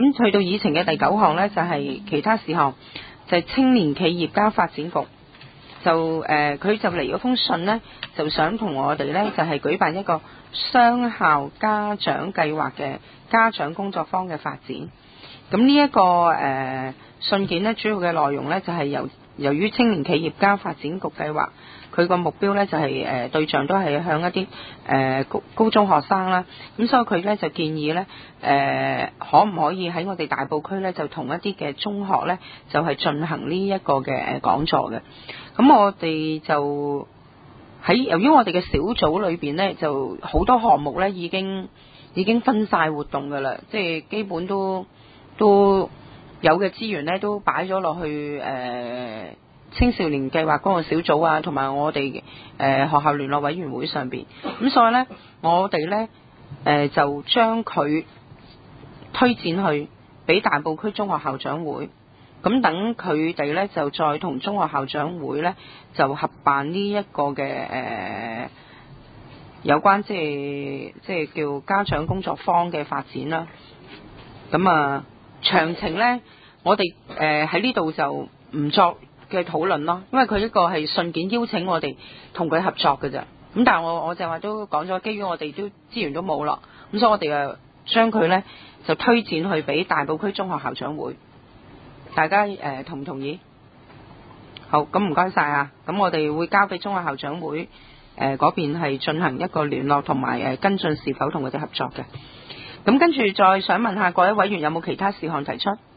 咁去到議程嘅第9項呢，就係其他事項，就係青年企業家發展局就佢就嚟咗封信呢，就想同我哋呢，就係舉辦一個雙校家長計劃嘅家長工作坊嘅發展。咁呢一個信件呢，主要嘅內容呢，就係由於青年企業家發展局計劃，佢個目標呢，就係對象都係向一啲高中學生啦。咁所以佢呢，就建議呢，可唔可以喺我哋大埔區呢，就同一啲嘅中學呢，就係進行呢一個嘅講座嘅。咁我哋就由於我哋嘅小組裏邊呢，就好多項目呢已經分晒活動噶啦，即係基本都有嘅資源呢都擺咗落去青少年計劃嗰個小組啊，同埋我哋學校聯絡委員會上邊。咁所以呢，我哋呢就將佢推薦去俾大埔區中學校長會。咁等佢哋呢，就再同中學校長會呢，就合辦呢一個嘅有關即係叫家長工作坊嘅發展啦。咁啊，詳情呢，我哋喺呢度就唔作嘅討論咯，因為佢一個係信件邀請我哋同佢合作嘅啫。咁但係我就話都講咗，基於我哋都資源都冇咯，咁所以我哋啊將佢呢，就推薦去俾大埔區中學校長會。大家同唔同意？好，咁唔該晒啊！咁我哋會交俾中學校長會嗰邊係進行一個聯絡同埋跟進是否同佢哋合作嘅。咁跟住再想問下各位委員有冇其他事項提出？